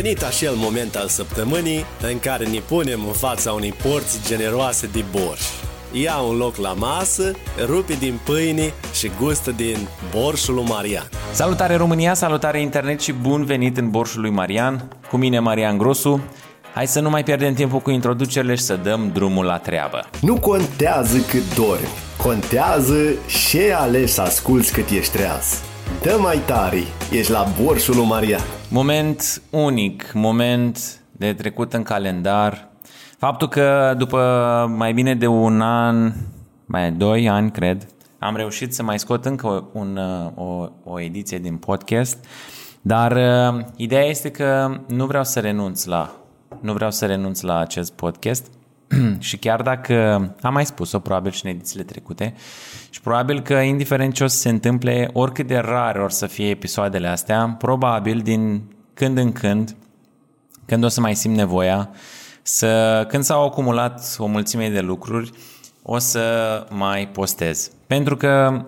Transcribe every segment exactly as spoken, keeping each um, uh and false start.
venit acel moment al săptămânii în care ne punem în fața unei porți generoase de borș. Ia un loc la masă, rupe din pâine și gustă din borșul lui Marian. Salutare România, salutare internet și bun venit în borșul lui Marian. Cu mine Marian Grosu. Hai să nu mai pierdem timpul cu introducerile și să dăm drumul la treabă. Nu contează cât dormi, contează ce ales să asculți cât ești treaz. Dă mai tare, ești la borșul lui Marian. Moment unic, moment de trecut în calendar. Faptul că după mai bine de un an, mai doi ani cred, am reușit să mai scot încă un, o, o ediție din podcast, dar uh, ideea este că nu vreau să renunț la, nu vreau să renunț la acest podcast și chiar dacă am mai spus-o probabil și în edițiile trecute și probabil că indiferent ce o să se întâmple, oricât de rare or să fie episoadele astea, probabil din când în când, când o să mai simt nevoia, să, când s-au acumulat o mulțime de lucruri, o să mai postez. Pentru că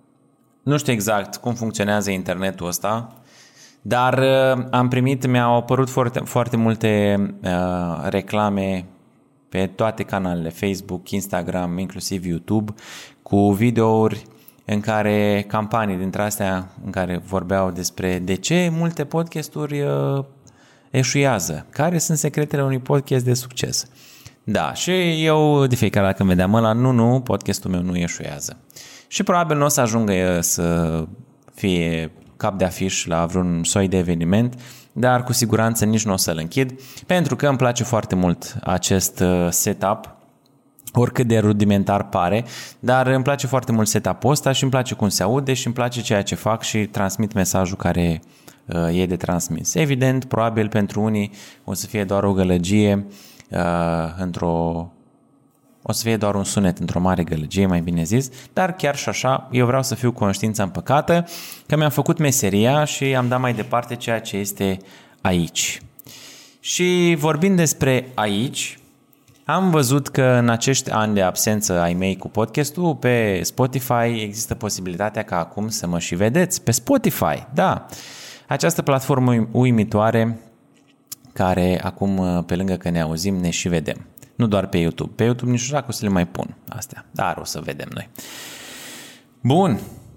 nu știu exact cum funcționează internetul ăsta, dar am primit, mi-au apărut foarte, foarte multe uh, reclame pe toate canalele, Facebook, Instagram, inclusiv YouTube, cu videouri în care, campanii dintre astea în care vorbeau despre de ce multe podcasturi uh, eșuează, care sunt secretele unui podcast de succes. Da, și eu de fiecare dată când vedeam ăla, nu, nu, podcastul meu nu eșuează. Și probabil nu o să ajungă să fie cap de afiș la vreun soi de eveniment, dar cu siguranță nici nu o să-l închid, pentru că îmi place foarte mult acest setup, oricât de rudimentar pare, dar îmi place foarte mult setup-ul ăsta și îmi place cum se aude și îmi place ceea ce fac și transmit mesajul care uh, e de transmis. Evident, probabil pentru unii o să fie doar o gălăgie uh, într-o o să fie doar un sunet într-o mare gălăgie, mai bine zis, dar chiar și așa eu vreau să fiu cu conștiința împăcată că mi-am făcut meseria și am dat mai departe ceea ce este aici. Și vorbind despre aici, am văzut că în acești ani de absență ai mei cu podcastul, pe Spotify există posibilitatea ca acum să mă și vedeți pe Spotify. Da, această platformă uimitoare care acum, pe lângă că ne auzim, ne și vedem. Nu doar pe YouTube. Pe YouTube nici nu știu dacă o să le mai pun astea, dar o să vedem noi. Bun.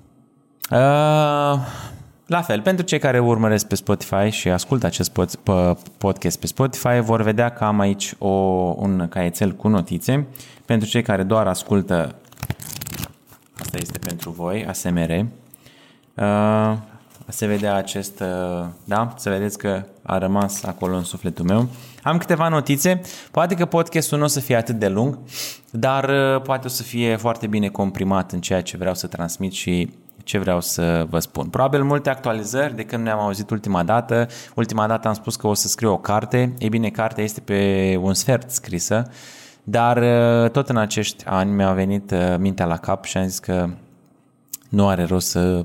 Uh, la fel, pentru cei care urmăresc pe Spotify și ascultă acest podcast pe Spotify, vor vedea că am aici o, un caietel cu notițe. Pentru cei care doar ascultă, asta este pentru voi, A S M R. Uh, se vedea acest, uh, da, să vedeți că a rămas acolo în sufletul meu. Am câteva notițe, poate că podcastul nu o să fie atât de lung, dar uh, poate o să fie foarte bine comprimat în ceea ce vreau să transmit și ce vreau să vă spun. Probabil multe actualizări de când ne-am auzit ultima dată. Ultima dată am spus că o să scriu o carte. Ei bine, cartea este pe un sfert scrisă, dar uh, tot în acești ani mi-a venit uh, mintea la cap și am zis că nu are rost să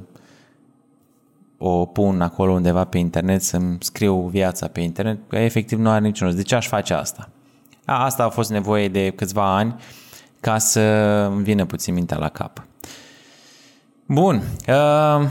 o pun acolo undeva pe internet, să-mi scriu viața pe internet, că efectiv nu are niciun rost. De ce aș face asta? A, asta a fost nevoie de câțiva ani ca să îmi vină puțin mintea la cap. Bun. Uh,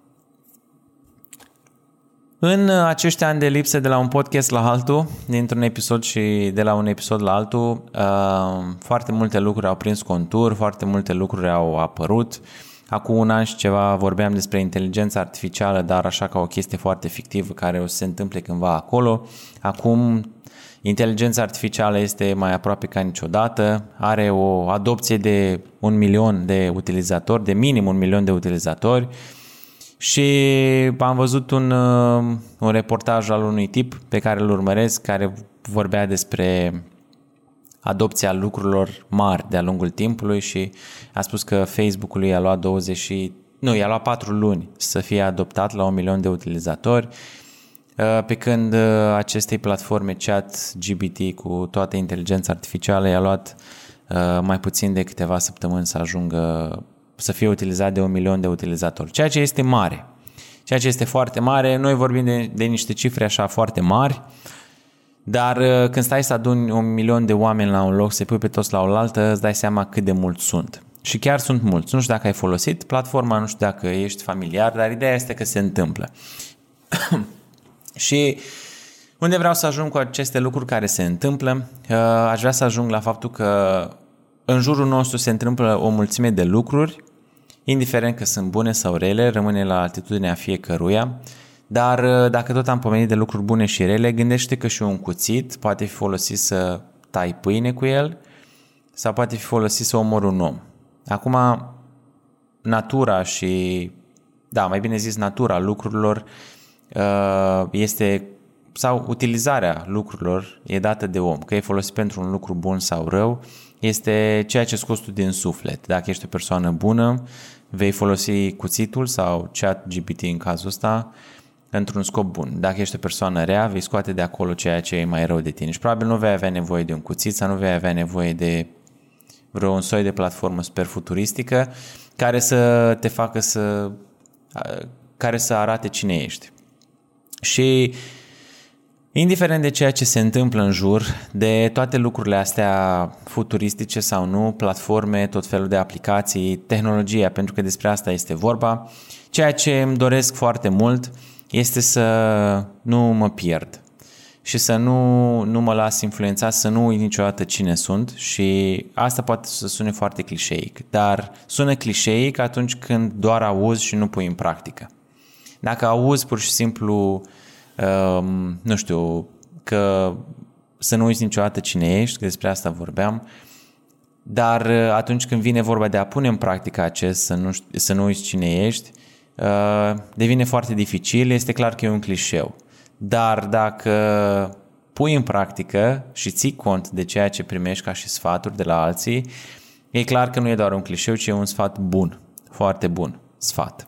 în acești ani de lipsă de la un podcast la altul, dintr-un episod și de la un episod la altul, uh, foarte multe lucruri au prins contur, foarte multe lucruri au apărut. Acum un an și ceva vorbeam despre inteligența artificială, dar așa ca o chestie foarte fictivă care o să se întâmple cândva acolo. Acum inteligența artificială este mai aproape ca niciodată, are o adopție de un milion de utilizatori, de minim un milion de utilizatori și am văzut un, un reportaj al unui tip pe care îl urmăresc care vorbea despre adopția lucrurilor mari de-a lungul timpului și a spus că Facebook-ul i-a luat douăzeci, nu, i-a luat patru luni să fie adoptat la un milion de utilizatori, pe când acestei platforme Chat G P T cu toată inteligența artificială i-a luat mai puțin de câteva săptămâni să ajungă să fie utilizat de un milion de utilizatori, ceea ce este mare, ceea ce este foarte mare. Noi vorbim de, de niște cifre așa foarte mari, dar când stai să aduni un milion de oameni la un loc, să-i pui pe toți la oaltă, îți dai seama cât de mulți sunt. Și chiar sunt mulți. Nu știu dacă ai folosit platforma, nu știu dacă ești familiar, dar ideea este că se întâmplă. Și Unde vreau să ajung cu aceste lucruri care se întâmplă? Aș vrea să ajung la faptul că în jurul nostru se întâmplă o mulțime de lucruri, indiferent că sunt bune sau rele, rămâne la atitudinea fiecăruia, dar dacă tot am pomenit de lucruri bune și rele, gândește că și un cuțit poate fi folosit să tai pâine cu el sau poate fi folosit să omori un om. Acum, natura și, da, mai bine zis, natura lucrurilor este, sau utilizarea lucrurilor e dată de om, că e folosit pentru un lucru bun sau rău, este ceea ce scoți tu din suflet. Dacă ești o persoană bună, vei folosi cuțitul sau chat G P T în cazul ăsta într-un scop bun. Dacă ești o persoană rea, vei scoate de acolo ceea ce e mai rău de tine și probabil nu vei avea nevoie de un cuțit sau nu vei avea nevoie de vreun soi de platformă super futuristică care să te facă să care să arate cine ești. Și indiferent de ceea ce se întâmplă în jur, de toate lucrurile astea futuristice sau nu, platforme, tot felul de aplicații, tehnologia, pentru că despre asta este vorba, ceea ce îmi doresc foarte mult este să nu mă pierd și să nu, nu mă las influențat, să nu uit niciodată cine sunt și asta poate să sune foarte clișeic, dar sună clișeic atunci când doar auzi și nu pui în practică. Dacă auzi pur și simplu, um, nu știu, că să nu uiți niciodată cine ești, că despre asta vorbeam, dar atunci când vine vorba de a pune în practică acest, să nu, să nu uiți cine ești, uh, devine foarte dificil, este clar că e un clișeu. Dar dacă pui în practică și ții cont de ceea ce primești ca și sfaturi de la alții, e clar că nu e doar un clișeu, ci e un sfat bun, foarte bun sfat.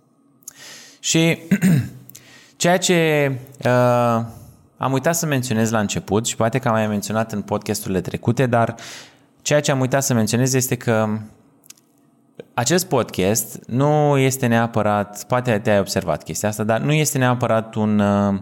Și ceea ce uh, am uitat să menționez la început și poate că am mai menționat în podcasturile trecute, dar ceea ce am uitat să menționez este că acest podcast nu este neapărat, poate te-ai observat chestia asta, dar nu este neapărat un, uh,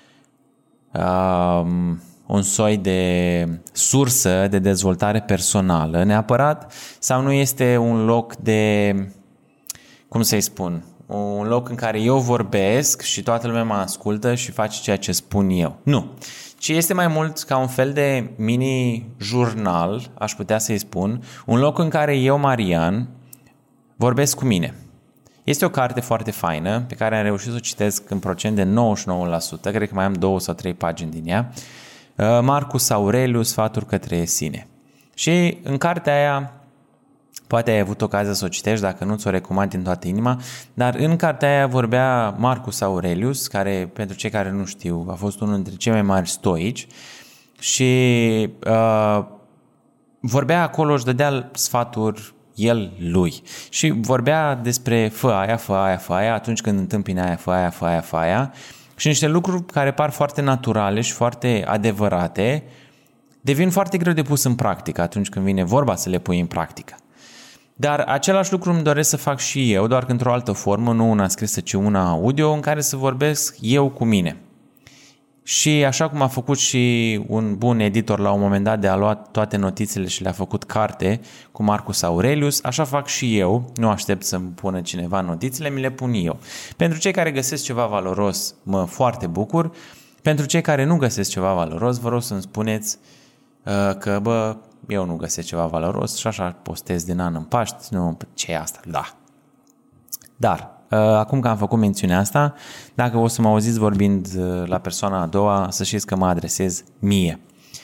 um, un soi de sursă de dezvoltare personală neapărat sau nu este un loc de, cum să-i spun, un loc în care eu vorbesc și toată lumea mă ascultă și face ceea ce spun eu. Nu, ci este mai mult ca un fel de mini-jurnal, aș putea să-i spun, un loc în care eu, Marian, vorbesc cu mine. Este o carte foarte faină pe care am reușit să o citesc în procent de nouăzeci și nouă la sută, cred că mai am două sau trei pagini din ea, Marcus Aurelius, Sfaturi către sine. Și în cartea aia, poate ai avut ocazia să o citești, dacă nu ți-o recomand din toată inima, dar în cartea aia vorbea Marcus Aurelius, care, pentru cei care nu știu, a fost unul dintre cei mai mari stoici și uh, vorbea acolo, își dădea sfaturi el lui și vorbea despre fă aia, fă aia, fă aia, atunci când întâmpini aia, fă aia, fă aia, fă aia și niște lucruri care par foarte naturale și foarte adevărate devin foarte greu de pus în practică atunci când vine vorba să le pui în practică. Dar același lucru îmi doresc să fac și eu, doar că într-o altă formă, nu una scrisă, ci una audio, în care să vorbesc eu cu mine. Și așa cum a făcut și un bun editor la un moment dat de a lua toate notițele și le-a făcut carte cu Marcus Aurelius, așa fac și eu, nu aștept să-mi pună cineva notițele, mi le pun eu. Pentru cei care găsesc ceva valoros, mă foarte bucur. Pentru cei care nu găsesc ceva valoros, vă rog să-mi spuneți uh, că, bă, eu nu găsesc ceva valoros și așa postez din an în Paști, nu, ce e asta? Da. Dar, acum că am făcut mențiunea asta, dacă o să mă auziți vorbind la persoana a doua, să știți că mă adresez mie.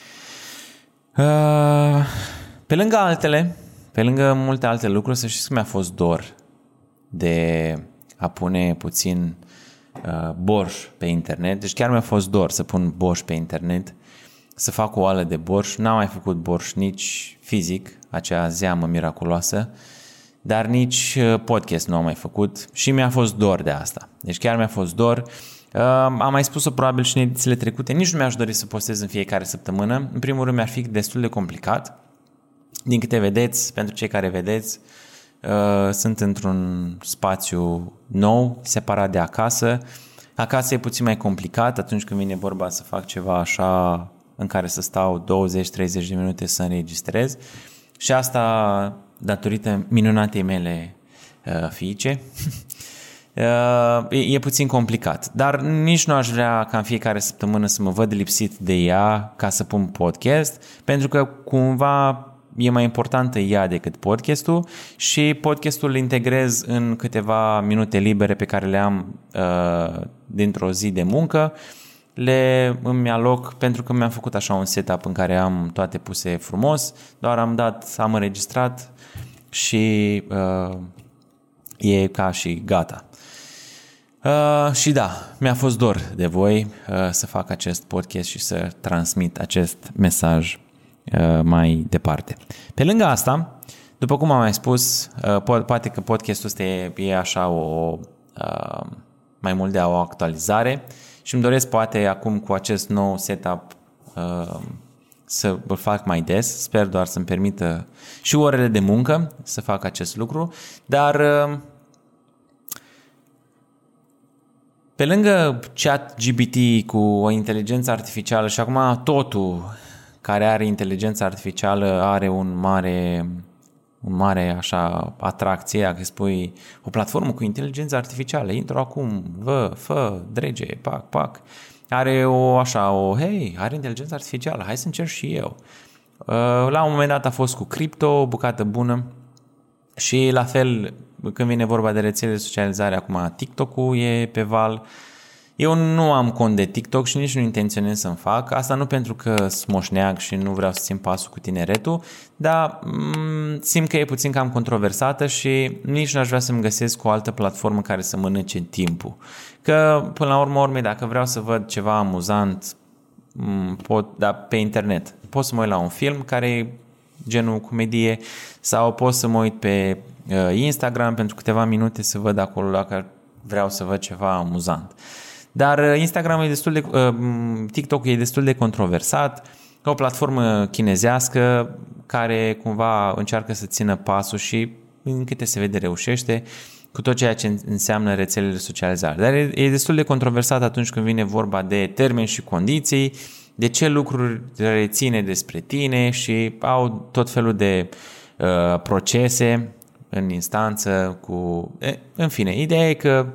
Pe lângă altele, pe lângă multe alte lucruri, să știți că mi-a fost dor de a pune puțin borș pe internet. Deci chiar mi-a fost dor să pun borș pe internet, să fac o oală de borș. N-am mai făcut borș nici fizic, acea zeamă miraculoasă, dar nici podcast nu am mai făcut și mi-a fost dor de asta. Deci chiar mi-a fost dor. Am mai spus-o probabil și în edițiile trecute, nici nu mi-aș dori să postez în fiecare săptămână. În primul rând mi-ar fi destul de complicat. Din câte vedeți, pentru cei care vedeți, sunt într-un spațiu nou, separat de acasă. Acasă e puțin mai complicat atunci când vine vorba să fac ceva așa în care să stau douăzeci treizeci de minute să înregistrez și asta datorită minunatei mele uh, fiice. e, e puțin complicat. Dar nici nu aș vrea ca în fiecare săptămână să mă văd lipsit de ea ca să pun podcast, pentru că cumva e mai importantă ea decât podcastul și podcastul îl integrez în câteva minute libere pe care le am uh, dintr-o zi de muncă. Le îmi aloc pentru că mi-am făcut așa un setup în care am toate puse frumos, doar am dat, am înregistrat și uh, e ca și gata. Uh, și da, mi-a fost dor de voi uh, să fac acest podcast și să transmit acest mesaj uh, mai departe. Pe lângă asta, după cum am mai spus, uh, po- poate că podcastul ăsta e, e așa o uh, mai mult de o actualizare și îmi doresc poate acum cu acest nou setup uh, să îl fac mai des, sper doar să-mi permită și orele de muncă să fac acest lucru, dar uh, pe lângă chat G P T cu o inteligență artificială și acum totul care are inteligență artificială are un mare, un mare așa atracție, dacă spui o platformă cu inteligență artificială, intru acum, vă, fă, drege, pac, pac, are o așa, o, hei, are inteligență artificială, hai să încerc și eu. La un moment dat a fost cu cripto, o bucată bună și la fel când vine vorba de rețele de socializare, acum TikTok-ul e pe val. Eu nu am cont de TikTok și nici nu intenționez să-mi fac. Asta nu pentru că smoșneag și nu vreau să țin pasul cu tineretul, dar m- simt că e puțin cam controversată și nici nu aș vrea să-mi găsesc o altă platformă care să mănânce timpul. Că până la urmă, urmei, dacă vreau să văd ceva amuzant pot, da, pe internet, pot să mă uit la un film care e genul comedie sau pot să mă uit pe uh, Instagram pentru câteva minute să văd acolo dacă vreau să văd ceva amuzant. Dar Instagram e destul de, uh, TikTok e destul de controversat, o platformă chinezească care cumva încearcă să țină pasul și în câte se vede reușește cu tot ceea ce înseamnă rețelele de socializare. Dar e, e destul de controversat atunci când vine vorba de termeni și condiții, de ce lucruri reține despre tine și au tot felul de uh, procese în instanță cu... E, în fine, ideea e că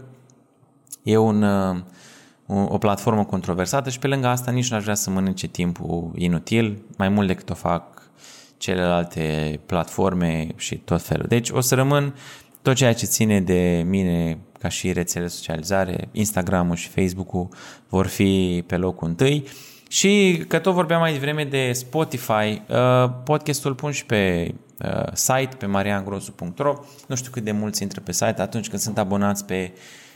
e un, uh, o platformă controversată și pe lângă asta nici nu aș vrea să mănânce timpul inutil, mai mult decât o fac celelalte platforme și tot felul. Deci o să rămân tot ceea ce ține de mine ca și rețele de socializare, Instagram-ul și Facebook-ul vor fi pe locul întâi. Și că tot vorbeam mai devreme de Spotify, podcastul pun și pe site, pe marian grosu punct ro. Nu știu cât de mulți intră pe site atunci când sunt abonați pe,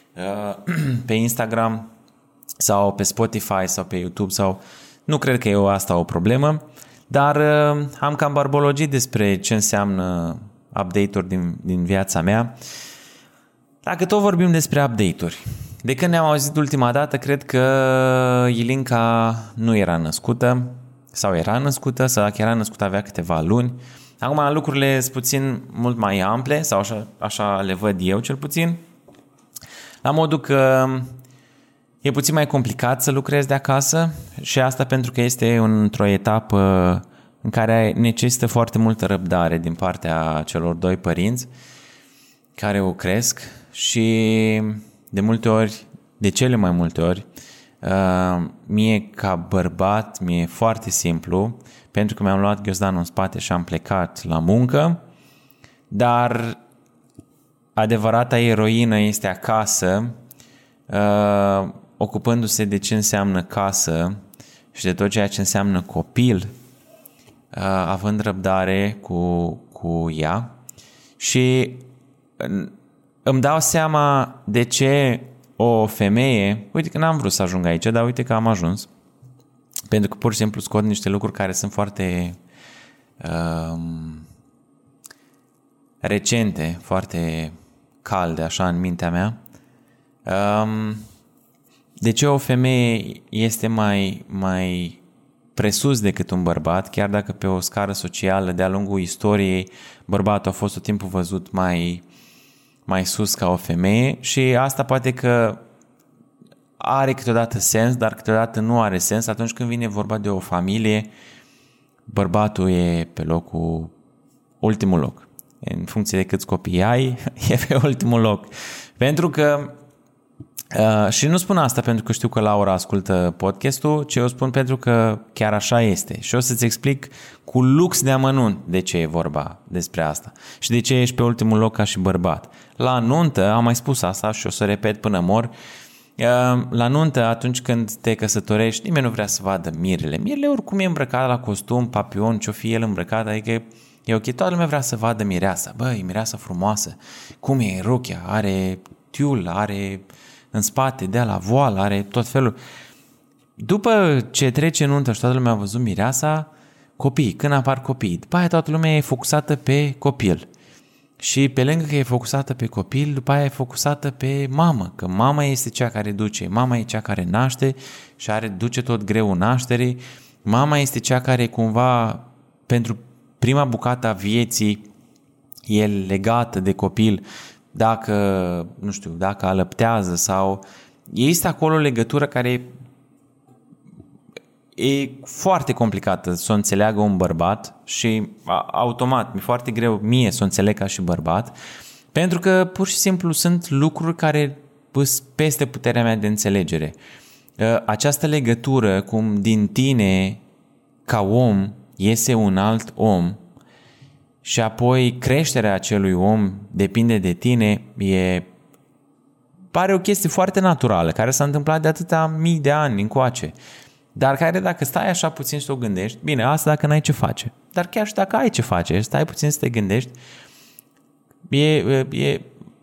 pe Instagram sau pe Spotify sau pe YouTube sau... Nu cred că e o, asta o problemă, dar am cam barbologit despre ce înseamnă update-uri din, din viața mea. Dacă tot vorbim despre update-uri, de când ne-am auzit ultima dată, cred că Ilinca nu era născută sau era născută sau dacă era născută avea câteva luni. Acum lucrurile sunt puțin mult mai ample sau așa, așa le văd eu cel puțin, la modul că e puțin mai complicat să lucrezi de acasă și asta pentru că este într-o etapă în care necesită foarte multă răbdare din partea celor doi părinți care o cresc și de multe ori, de cele mai multe ori, mie ca bărbat mi-e foarte simplu pentru că mi-am luat ghiozdanul în spate și am plecat la muncă, dar adevărata eroină este acasă, ocupându-se de ce înseamnă casă și de tot ceea ce înseamnă copil, având răbdare cu, cu ea și îmi dau seama de ce o femeie, uite că n-am vrut să ajung aici, dar uite că am ajuns, pentru că pur și simplu scot niște lucruri care sunt foarte um, recente, foarte calde așa în mintea mea. Um, de ce o femeie este mai, mai presus decât un bărbat, chiar dacă pe o scară socială de-a lungul istoriei bărbatul a fost tot timpul văzut mai, mai sus ca o femeie și asta poate că are câteodată sens, dar câteodată nu are sens atunci când vine vorba de o familie, bărbatul e pe locul, ultimul loc. în funcție de câți copii ai, e pe ultimul loc. Pentru că, uh, și nu spun asta pentru că știu că Laura ascultă podcastul, ci eu spun pentru că chiar așa este. Și o să-ți explic cu lux de amănunt de ce e vorba despre asta și de ce ești pe ultimul loc ca și bărbat. La nuntă, am mai spus asta și o să repet până mor, la nuntă, atunci când te căsătorești, nimeni nu vrea să vadă mirele. Mirele oricum e îmbrăcat la costum, papion, ce-o fi el îmbrăcat, adică e ok, toată lumea vrea să vadă mireasa. Băi, mireasa frumoasă, cum e rochia, are tiul, are în spate, de la voală, are tot felul. După ce trece nuntă și toată lumea a văzut mireasa, copii, când apar copii, după aia toată lumea e focusată pe copil. Și pe lângă că e focusată pe copil, după aia e focusată pe mamă, că mama este cea care duce, mama e cea care naște și are, duce tot greul nașterii, mama este cea care cumva pentru prima bucată a vieții e legată de copil, dacă, nu știu, dacă alăptează sau este acolo o legătură care e foarte complicată să o înțeleagă un bărbat și automat mi-e foarte greu mie să o înțeleg ca și bărbat, pentru că pur și simplu sunt lucruri care pus peste puterea mea de înțelegere. Această legătură cum din tine ca om iese un alt om și apoi creșterea acelui om depinde de tine, e pare o chestie foarte naturală care s-a întâmplat de atâta mii de ani încoace. Dar care dacă stai așa puțin și o gândești, bine, asta dacă n-ai ce face, dar chiar și dacă ai ce face, stai puțin să te gândești, e, e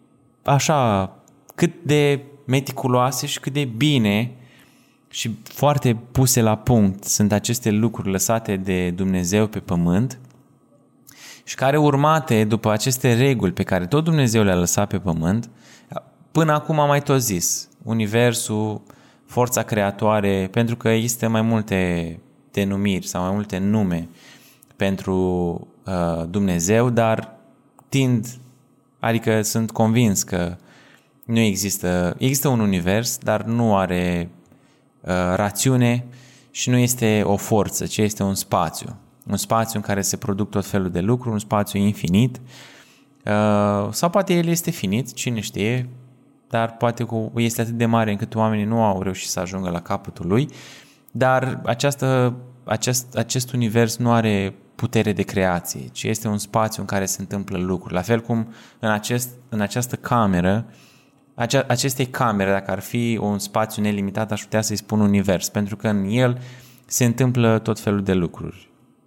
așa cât de meticuloase și cât de bine și foarte puse la punct sunt aceste lucruri lăsate de Dumnezeu pe pământ și care urmate după aceste reguli pe care tot Dumnezeu le-a lăsat pe pământ, până acum am mai tot zis, universul, forța creatoare, pentru că există mai multe denumiri sau mai multe nume pentru uh, Dumnezeu, dar tind, adică sunt convins că nu există, există un univers, dar nu are uh, rațiune și nu este o forță, ci este un spațiu. Un spațiu în care se produc tot felul de lucruri, un spațiu infinit, uh, sau poate el este finit, cine știe, dar poate că este atât de mare încât oamenii nu au reușit să ajungă la capătul lui, dar această, acest, acest univers nu are putere de creație, ci este un spațiu în care se întâmplă lucruri. La fel cum în, acest, în această cameră, acea, acestei camere, dacă ar fi un spațiu nelimitat, aș putea să-i spun univers, pentru că în el se întâmplă tot felul de lucruri.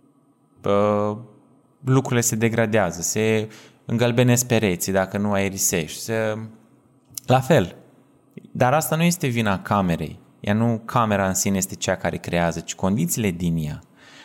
Uh, lucrurile se degradează, se îngălbenesc pereții dacă nu aerisești, se... La fel, dar asta nu este vina camerei. Ea nu, camera în sine este cea care creează, ci condițiile din ea.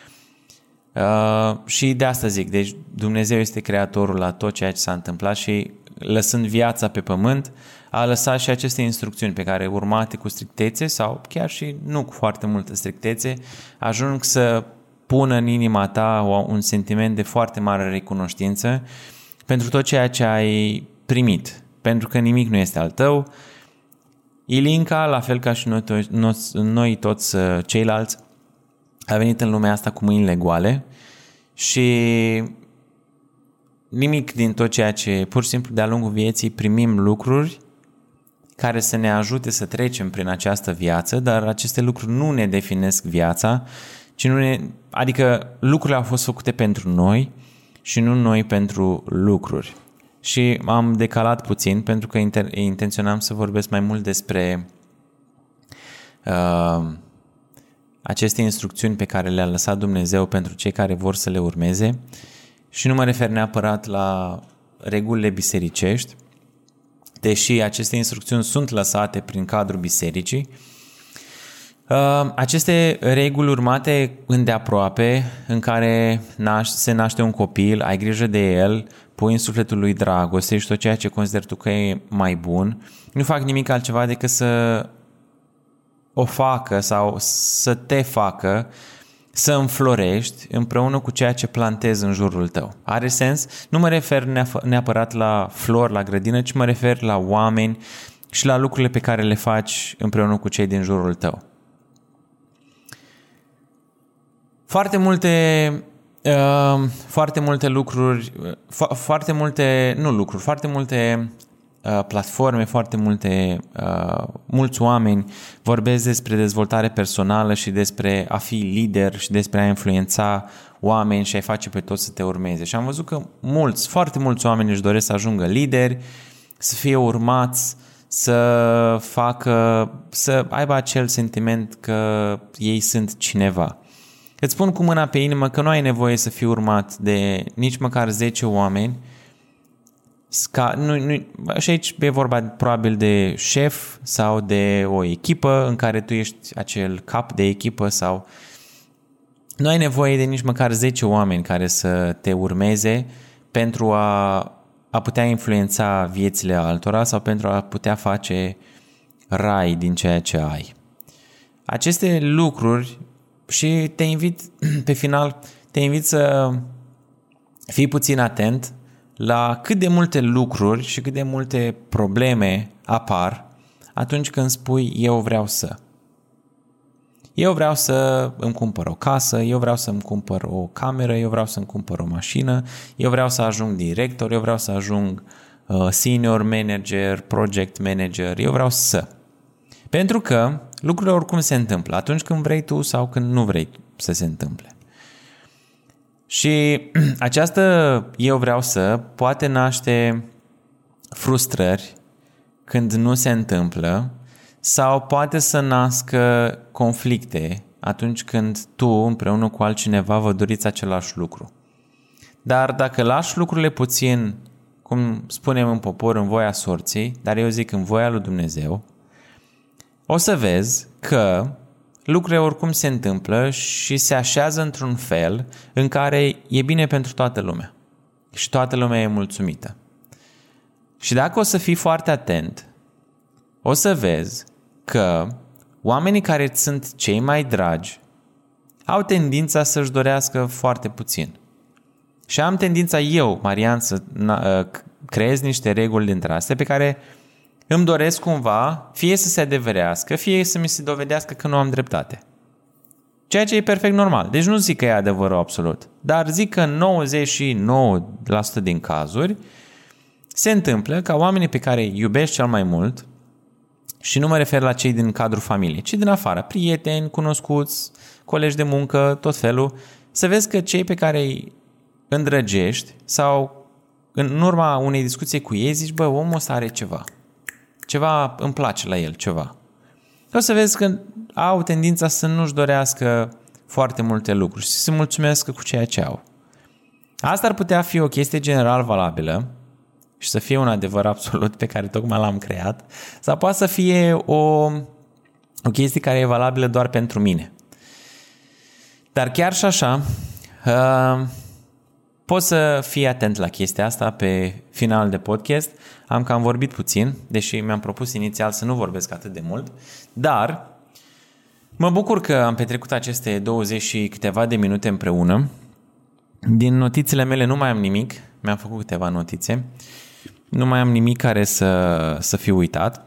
Uh, și de asta zic, deci Dumnezeu este creatorul la tot ceea ce s-a întâmplat și lăsând viața pe pământ, a lăsat și aceste instrucțiuni pe care, urmate cu strictețe sau chiar și nu cu foarte multă strictețe, ajung să pună în inima ta un sentiment de foarte mare recunoștință pentru tot ceea ce ai primit. Pentru că nimic nu este al tău. Ilinca, la fel ca și noi, to- noi toți ceilalți, a venit în lumea asta cu mâinile goale și nimic din tot ceea ce pur și simplu de-a lungul vieții primim lucruri care să ne ajute să trecem prin această viață, dar aceste lucruri nu ne definesc viața, ci nu ne, adică lucrurile au fost făcute pentru noi și nu noi pentru lucruri. Și am decalat puțin pentru că inter- intenționam să vorbesc mai mult despre uh, aceste instrucțiuni pe care le-a lăsat Dumnezeu pentru cei care vor să le urmeze și nu mă refer neapărat la regulile bisericești, deși aceste instrucțiuni sunt lăsate prin cadrul bisericii. Uh, aceste reguli urmate îndeaproape, în care naș- se naște un copil, ai grijă de el, pui în sufletul lui dragoste și tot ceea ce consideri tu că e mai bun, nu fac nimic altceva decât să o facă sau să te facă să înflorești împreună cu ceea ce plantezi în jurul tău. Are sens? Nu mă refer neapărat la flori, la grădină, ci mă refer la oameni și la lucrurile pe care le faci împreună cu cei din jurul tău. Foarte multe uh, foarte multe lucruri, fo- foarte multe, nu lucruri, foarte multe uh, platforme, foarte multe, uh, mulți oameni vorbesc despre dezvoltare personală și despre a fi lider și despre a influența oameni și a-i face pe toți să te urmeze. Și am văzut că mulți, foarte mulți oameni își doresc să ajungă lideri, să fie urmați, să facă, să aibă acel sentiment că ei sunt cineva. Îți spun cu mâna pe inimă că nu ai nevoie să fii urmat de nici măcar zece oameni. Ca, nu, nu, și aici e vorba probabil de șef sau de o echipă în care tu ești acel cap de echipă sau nu ai nevoie de nici măcar zece oameni care să te urmeze pentru a, a putea influența viețile altora sau pentru a putea face rai din ceea ce ai. Aceste lucruri și te invit, pe final, te invit să fii puțin atent la cât de multe lucruri și cât de multe probleme apar atunci când spui eu vreau să. Eu vreau să îmi cumpăr o casă, eu vreau să îmi cumpăr o cameră, eu vreau să îmi cumpăr o mașină, eu vreau să ajung director, eu vreau să ajung uh, senior manager, project manager, eu vreau să. Pentru că lucrurile oricum se întâmplă atunci când vrei tu sau când nu vrei să se întâmple. Și această eu vreau să poate naște frustrări când nu se întâmplă sau poate să nască conflicte atunci când tu împreună cu altcineva vă doriți același lucru. Dar dacă lași lucrurile puțin, cum spunem în popor, în voia sorții, dar eu zic în voia lui Dumnezeu, o să vezi că lucrurile oricum se întâmplă și se așează într-un fel în care e bine pentru toată lumea. Și toată lumea e mulțumită. Și dacă o să fii foarte atent, o să vezi că oamenii care îți sunt cei mai dragi au tendința să-și dorească foarte puțin. Și am tendința eu, Marian, să creez niște reguli dintre astea pe care îmi doresc cumva fie să se adeverească, fie să mi se dovedească că nu am dreptate. Ceea ce e perfect normal. Deci nu zic că e adevărul absolut, dar zic că în nouăzeci și nouă la sută din cazuri se întâmplă ca oamenii pe care îi iubești cel mai mult, și nu mă refer la cei din cadrul familiei, ci din afară, prieteni, cunoscuți, colegi de muncă, tot felul, să vezi că cei pe care îi îndrăgești sau în urma unei discuții cu ei zici, bă, omul ăsta are ceva. Ceva îmi place la el, ceva. O să vezi că au tendința să nu-și dorească foarte multe lucruri și să se mulțumească cu ceea ce au. Asta ar putea fi o chestie general valabilă și să fie un adevăr absolut pe care tocmai l-am creat, sau poate să fie o, o chestie care e valabilă doar pentru mine. Dar chiar și așa, uh, poți să fii atent la chestia asta pe final de podcast. Am cam vorbit puțin, deși mi-am propus inițial să nu vorbesc atât de mult, dar mă bucur că am petrecut aceste douăzeci și câteva de minute împreună. Din notițele mele nu mai am nimic, mi-am făcut câteva notițe, nu mai am nimic care să, să fiu uitat.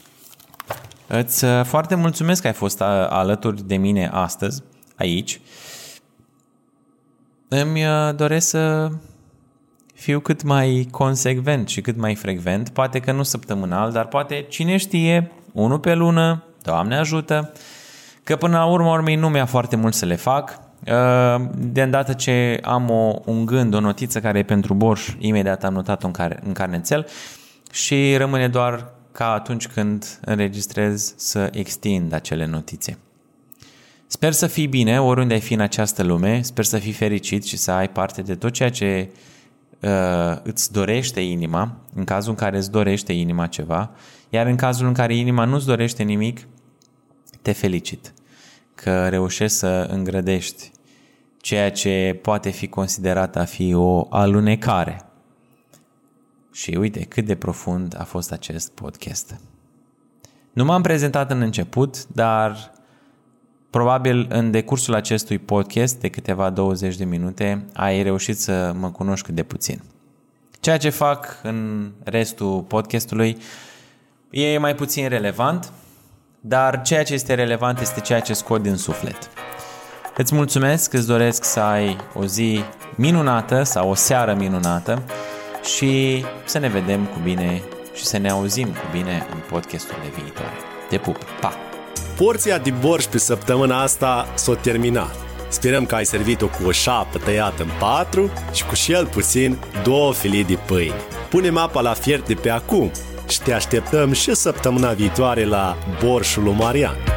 Îți foarte mulțumesc că ai fost alături de mine astăzi, aici. Îmi doresc să fiu cât mai consecvent și cât mai frecvent, poate că nu săptămânal, dar poate, cine știe, unul pe lună, Doamne ajută, că până la urmă urmei nu mi-a foarte mult să le fac. De îndată ce am o, un gând, o notiță care e pentru Borș, imediat am notat-o în, car- în carnețel și rămâne doar ca atunci când înregistrez să extind acele notițe. Sper să fii bine oriunde ai fi în această lume, sper să fii fericit și să ai parte de tot ceea ce uh, îți dorește inima, în cazul în care îți dorește inima ceva, iar în cazul în care inima nu-ți dorește nimic, te felicit că reușești să îngrădești ceea ce poate fi considerat a fi o alunecare. Și uite cât de profund a fost acest podcast. Nu m-am prezentat în început, dar probabil în decursul acestui podcast de câteva douăzeci de minute ai reușit să mă cunoști cât de puțin. Ceea ce fac în restul podcastului e mai puțin relevant, dar ceea ce este relevant este ceea ce scot din suflet. Îți mulțumesc, îți doresc să ai o zi minunată sau o seară minunată și să ne vedem cu bine și să ne auzim cu bine în podcasturile viitoare. Te pup! Pa! Porția de borș pe săptămâna asta s-a terminat. Sperăm că ai servit-o cu o șapă tăiată în patru și cu cel puțin două filii de pâine. Punem apa la fiert de pe acum și te așteptăm și săptămâna viitoare la Borșul lui Marian.